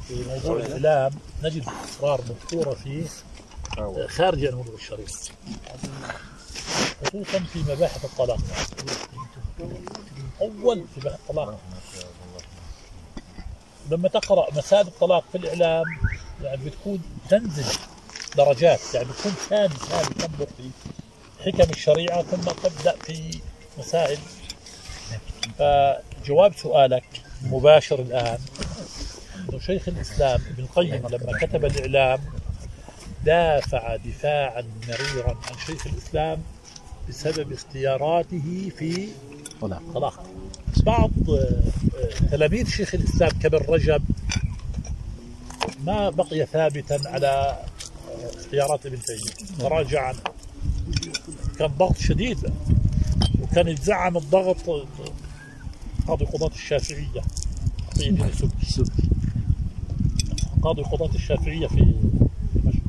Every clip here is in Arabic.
في موضوع الإعلام نجد أسرار مذكورة فيه خارج عن موضوع الشريعة، خصوصا في مباحث الطلاق. أول في مباحث الطلاق لما تقرأ مسائل الطلاق في الإعلام يعني بتكون تنزل درجات، يعني بتكون ثاني تنظر في حكم الشريعة ثم تبدأ في مسائل. فجواب سؤالك مباشر الآن أنه شيخ الإسلام ابن القيم لما كتب الإعلام دافع دفاعا مريرا عن شيخ الإسلام بسبب اختياراته في طلاق. بعض تلاميذ شيخ الإسلام كابن رجب ما بقي ثابتا على اختيارات ابن تيمية، تراجع عنه، كان ضغط شديد، وكان يتزعم الضغط قاضي قضاة الشافعية قاضي قضاة الشافعية في دمشق.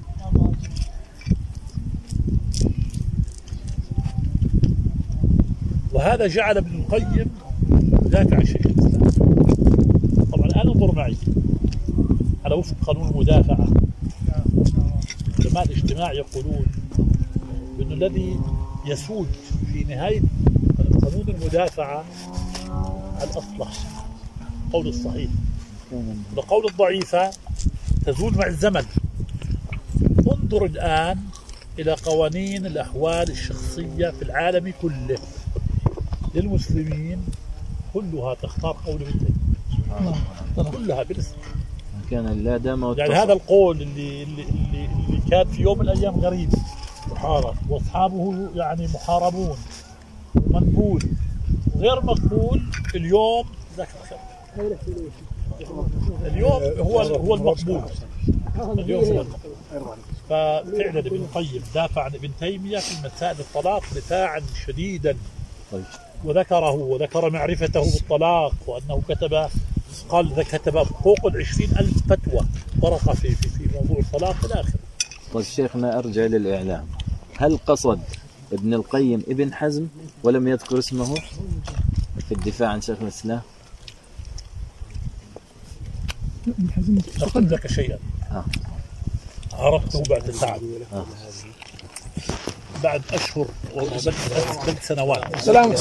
وهذا جعل ابن القيم يدافع عن شيخ الإسلام. طبعا الآن انظر معي على وفق قانون المدافعة، علماء الاجتماع يقولون بأن الذي يسود في نهاية قانون المدافعة الأصلح، قول الصحيح، والقول الضعيفة تزول مع الزمن. انظر الآن إلى قوانين الأحوال الشخصية في العالم كله للمسلمين، كلها تختار قول ابن تيمية، كلها بالاسم. كان لا دام يعني هذا القول اللي كان في يوم من الأيام غريب محارب وأصحابه يعني محاربون ومنبول غير مقبول، اليوم هو المقبول. اليوم هو المقبول. ففعلا ابن القيم دافع عن ابن تيمية في مسائل الطلاق دفاعا شديدا، وذكر معرفته بالطلاق، وأنه كتب فوق 20,000 فتوى ورقة في موضوع الطلاق إلى آخره. طيب شيخنا أرجع للإعلام، هل قصد ابن القيم ابن حزم ولم يذكر اسمه في الدفاع عن شيخ الإسلام؟ ابن حزم أقول لك شيئا عرفته بعد تعب، بعد أشهر بل سنوات. سلام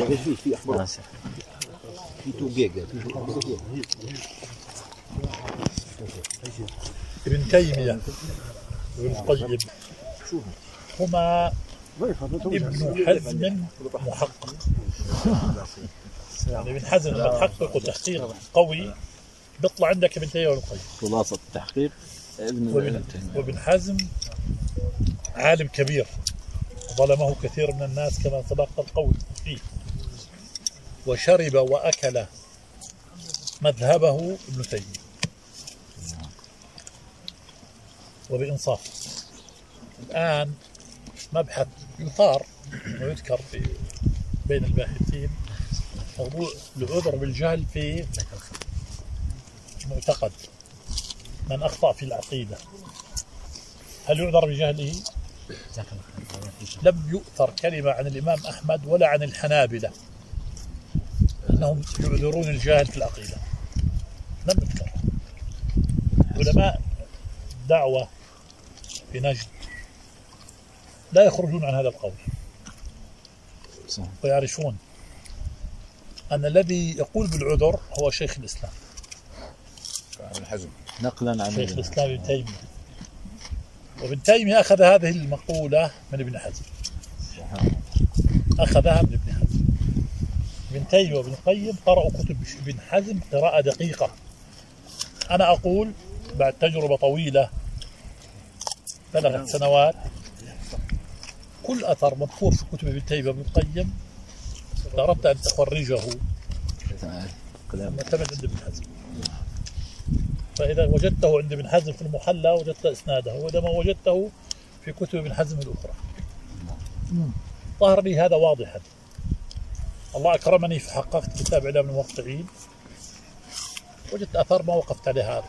ابن تيمية وابن القيم هما ابن حزم محقق. يعني ابن حزم لما تحقق تحقيق قوي بيطلع عندك ابن تيمية وابن القيم. خلاصة التحقيق وابن حزم عالم كبير ظلمه كثير من الناس كما سبق القول فيه، وشرب وأكل مذهبه ابن تيمية وبإنصاف. الآن مبحث يثار ويذكر بين الباحثين موضوع العذر بالجهل في معتقد من أخطأ في العقيدة، هل يعذر بجهله؟ لم يؤثر كلمة عن الإمام أحمد ولا عن الحنابلة أنهم يعذرون الجاهل في العقيدة، لم يذكر. علماء دعوة في نجد لا يخرجون عن هذا القول، ويعرفون أن الذي يقول بالعذر هو شيخ الإسلام نقلا عن شيخ الإسلام ابن تيمية. وابن تيمية أخذ هذه المقولة من ابن حزم، أخذها من ابن حزم. ابن تيمية وابن القيم قرأوا كتب ابن حزم قراءة دقيقة. أنا أقول بعد تجربة طويلة بلغت سنوات، كل أثر مذكور في كتب ابن تيمية وابن القيم إذا أردت أن تخرجه معتمد عند ابن حزم. فإذا وجدته عند ابن حزم في المحلى وجدت إسناده، وإذا ما وجدته في كتب ابن حزم الأخرى. ظهر لي هذا واضحا. الله أكرمني فحققت كتاب إعلام الموقعين، وجدت آثار ما وقفت عليها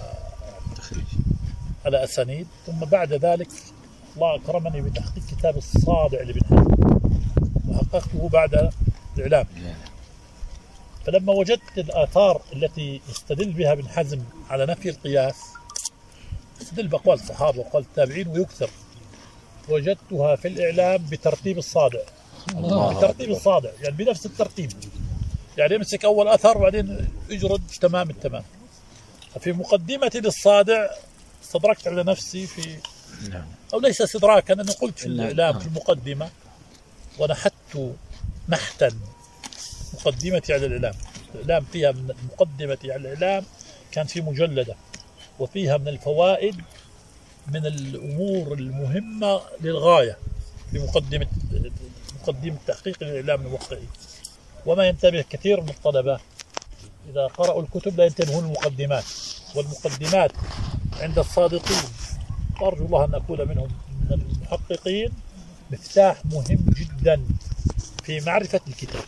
على أسانيد. ثم بعد ذلك الله أكرمني بتحقيق كتاب الصادع لابن حزم، وحققته بعد الإعلام. فلما وجدت الآثار التي يستدل بها ابن حزم على نفي القياس، يستدل بأقوال الصحابة وأقوال التابعين ويكثر، وجدتها في الإعلام بترتيب الصادع. بترتيب الصادع يعني بنفس الترتيب، يعني يمسك أول أثر وبعدين يجرد تمام التمام. ففي مقدمتي للصادع استدركت على نفسي في، أو ليس استدراكا، أنا قلت في الإعلام في المقدمة، ونحت نحتا مقدمتي على الإعلام. الإعلام فيها من مقدمتي على الإعلام كان في مجلدة، وفيها من الفوائد من الأمور المهمة للغاية في مقدمة تحقيق الإعلام الموقعي. وما ينتبه كثير من الطلبة إذا قرأوا الكتب لا ينتبهون المقدمات، والمقدمات عند الصادقين أرجو الله أن أكون منهم من المحققين مفتاح مهم جدا في معرفة الكتاب.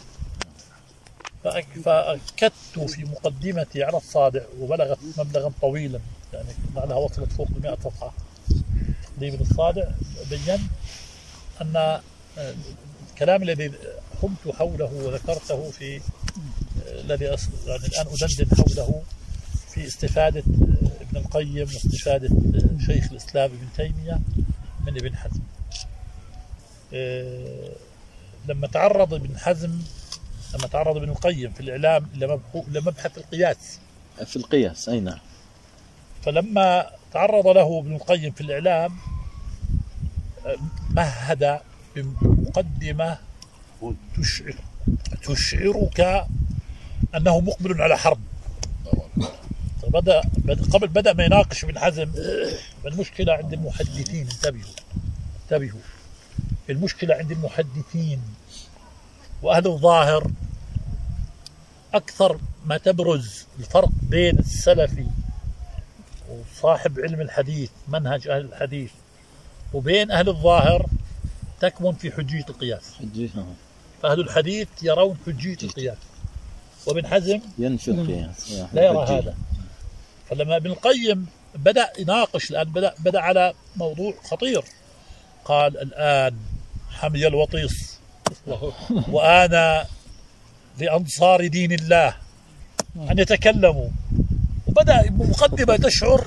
فأكدت في مقدمتي على الصادع، وبلغت مبلغا طويلا، يعني لعلها وصلت فوق 100 صفحة تقديم الصادع. بيّنت أن الكلام الذي قمت حوله وذكرته في الذي يعني الآن أدندن حوله في استفادة ابن القيم واستفادة شيخ الإسلام ابن تيمية من ابن حزم. لما تعرض ابن القيم في الإعلام لمبحث القياس في القياس، أي نعم. فلما تعرض له ابن القيم في الإعلام مهد بمقدمة تشعرك أنه مقبل على حرب. بدأ ما يناقش ابن حزم. المشكلة عند المحدثين، انتبهوا، المشكلة عند المحدثين وأهل الظاهر أكثر ما تبرز الفرق بين السلفي وصاحب علم الحديث منهج أهل الحديث وبين أهل الظاهر تكمن في حجية القياس. فأهل الحديث يرون حجية القياس، وابن حزم ينفي القياس، لا يرى هذا. فلما ابن القيم بدأ يناقش الآن بدأ على موضوع خطير، قال الآن حمي الوطيس وأنا لأنصار دين الله أن يتكلموا، وبدأ مقدمة تشعر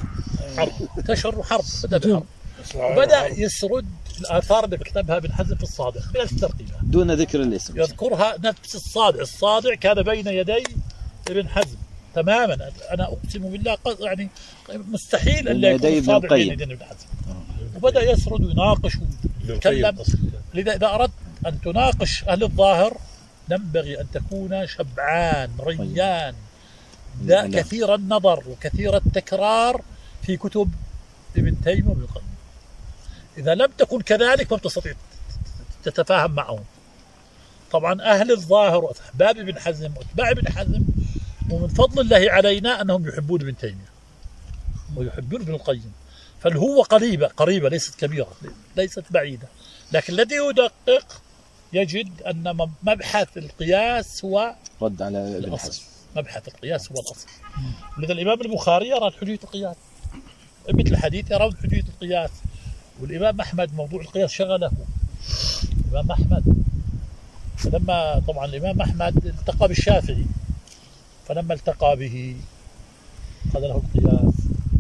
حرب، بدأ بحرب، وبدأ يسرد الآثار اللي كتبها ابن حزم في الصادع بنفس ترتيبها دون ذكر الاسم، يذكرها نفس الصادع كان بين يدي ابن حزم تماما. أنا أقسم بالله يعني مستحيل أن يكون الصادع بين يدي ابن حزم. وبدأ يسرد ويناقش ويتكلم. لذا إذا أردت أن تناقش أهل الظاهر ينبغي أن تكون شبعان ريان كثير النظر وكثير التكرار في كتب ابن تيمية وابن القيم. إذا لم تكن كذلك ما تستطيع تتفاهم معهم. طبعا أهل الظاهر وأحباب ابن حزم وأتباع ابن حزم ومن فضل الله علينا أنهم يحبون ابن تيمية ويحبون ابن القيم، فالهو قريبة ليست كبيرة، ليست بعيدة. لكن الذي يدقق يجد أن مبحث القياس هو رد على ابن حزم. مبحث القياس هو الأصل. لذا الإمام البخاري يرى حجية القياس، مثل الحديث يرون حجية القياس، والإمام أحمد موضوع القياس شغله. الإمام أحمد فلما طبعا الإمام أحمد التقى بالشافعي، فلما التقى به قال له القياس،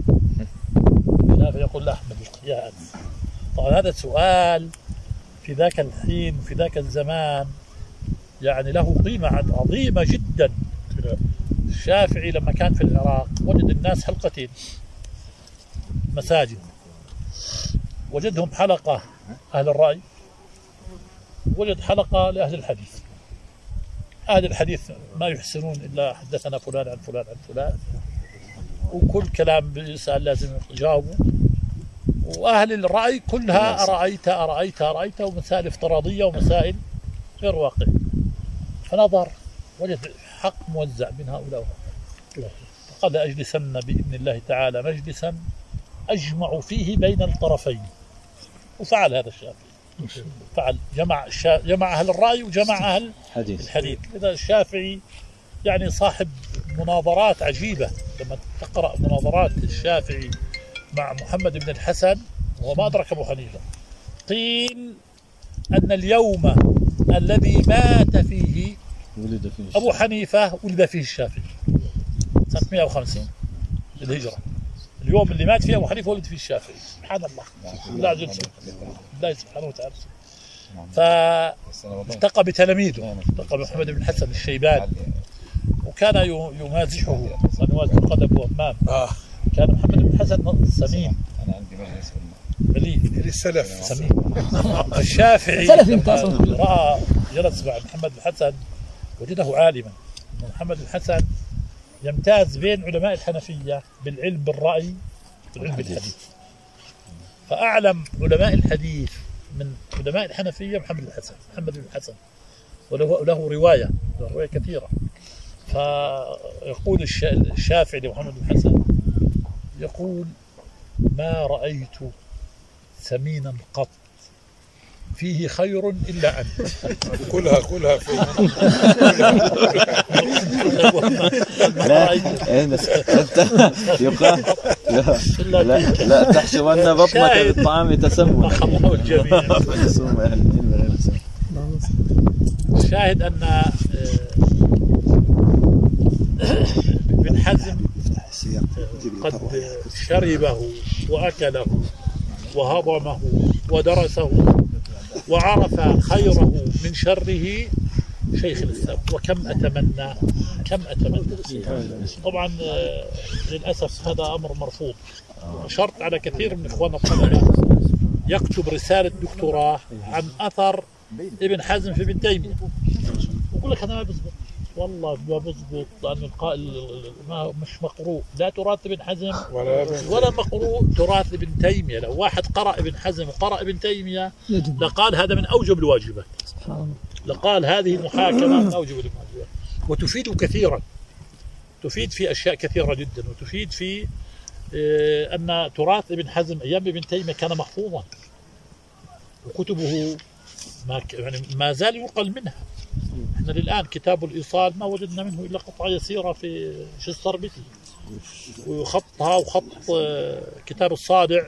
الشافعي يقول لأحمد القياس. طبعا هذا سؤال في ذاك الحين في ذاك الزمان يعني له قيمة عظيمة جدا. الشافعي لما كان في العراق وجد الناس حلقتين مساجد، وجدهم حلقة أهل الرأي، وجد حلقة لأهل الحديث. أهل الحديث ما يحسنون إلا حدثنا فلان عن فلان عن فلان، وكل كلام بيسأل لازم يجاوبوا. وأهل الرأي كلها أرأيت ومسائل افتراضية ومسائل غير واقعية. فنظر وجد حق موزع بين هؤلاء فقال أجلسن بإذن الله تعالى مجلسا أجمع فيه بين الطرفين. وفعل هذا الشافعي، فعل جمع أهل الرأي وجمع أهل الحديث. إذا الشافعي يعني صاحب مناظرات عجيبة. لما تقرأ مناظرات الشافعي مع محمد بن الحسن وهو ما أدرك أبو حنيفة، قيل أن اليوم الذي مات فيه أبو حنيفة ولد فيه الشافعي سنة 150 للهجرة. اليوم اللي مات فيه أبو حنيفة ولد فيه الشافعي. سبحان الله، الله سبحانه وتعالى. فالتقى بتلاميذه، التقى بمحمد بن الحسن الشيباني، وكان يمازحه سنوات القدم وأمام. كان محمد بن الحسن سمين، أنا عندي مجلس بليغ السلف سمين. الشافعي رأى جلس مع محمد بن الحسن وجده عالما. محمد بن الحسن يمتاز بين علماء الحنفية بالعلم بالرأي والعلم بالحديث. فأعلم علماء الحديث من علماء الحنفية محمد بن الحسن، وله رواية كثيرة. فيقول الشافعي لمحمد بن الحسن، يقول: ما رأيت سمينا قط فيه خير إلا أنت. كلها فيه. يقال لا تحسبن بطنك بالطعام تسمم. الله الجميع. الشاهد أن ابن حزم قد شربه وأكله وهضمه ودرسه وعرف خيره من شره شيخ الإسلام. وكم أتمنى طبعا للأسف هذا أمر مرفوض. شرط على كثير من إخواننا الطلبة يكتب رسالة دكتوراه عن أثر ابن حزم في ابن تيمية، ويقول لك هذا ما بيزبط. والله ما بيزبط، لأن القائل مش مقروء، لا تراث ابن حزم ولا مقروء تراث ابن تيمية. لو واحد قرأ ابن حزم وقرأ ابن تيمية لقال هذا من أوجب الواجبات، لقال هذه المحاكمة من أوجب الواجبات. وتفيد كثيرا، تفيد في أشياء كثيرة جدا، وتفيد في أن تراث ابن حزم أيام ابن تيمية كان محفوظا، وكتبه ما زال ينقل منها. احنا للآن كتاب الإيصال ما وجدنا منه إلا قطعة يسيرة في السربتي، وخطها وخط كتاب الصادع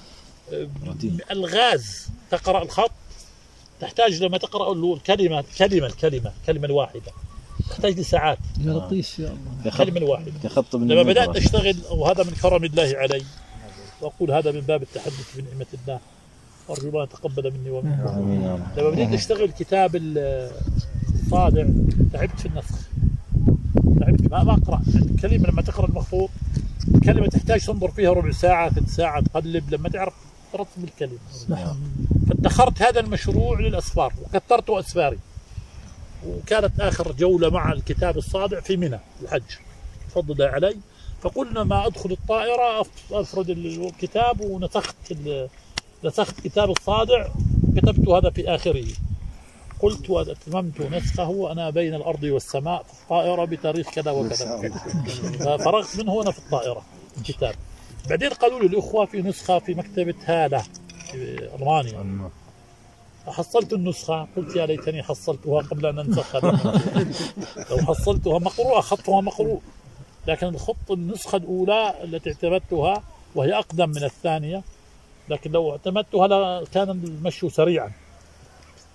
الغاز. تقرأ الخط تحتاج لما تقرأ له الكلمة الواحدة تحتاج لساعات. يا لطيف يا الله. الكلمة الواحدة. لما بدأت أشتغل، وهذا من كرم الله علي، وأقول هذا من باب التحدث بنعمة الله، أرجو الله يتقبل مني ومنكم. لما بديت أشتغل كتاب الصادع تعبت في النسخ، تعبت ما أقرأ. يعني الكلمة لما تقرأ المخطوط كلمة تحتاج تنظر فيها ربع ساعة 3 ساعات تقلب لما تعرف ترتب الكلمة. فادخرت هذا المشروع للأسفار وكثرت أسفاري. وكانت آخر جولة مع الكتاب الصادع في منى الحج، فضل علي، فقلنا ما أدخل الطائرة أفرد الكتاب، ونسخت كتاب الصادع، كتبت هذا في آخره. قلت وأتممت نسخه وأنا بين الأرض والسماء في الطائرة بتاريخ كذا وكذا. فرغت منه وأنا في الطائرة الكتاب. بعدين قالوا لي الأخوة في نسخة في مكتبة هالة في ألمانيا. حصلت النسخة، قلت يا ليتني حصلتها قبل أن أنسخها. لو حصلتها مقروءة خطها مقروء، لكن الخط النسخة الأولى التي اعتمدتها وهي أقدم من الثانية، لكن لو اعتمدتها كان المشي سريعا.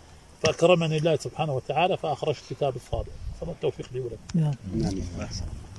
فأكرمني الله سبحانه وتعالى فأخرجت كتاب الصادق. فما التوفيق لي ولكم.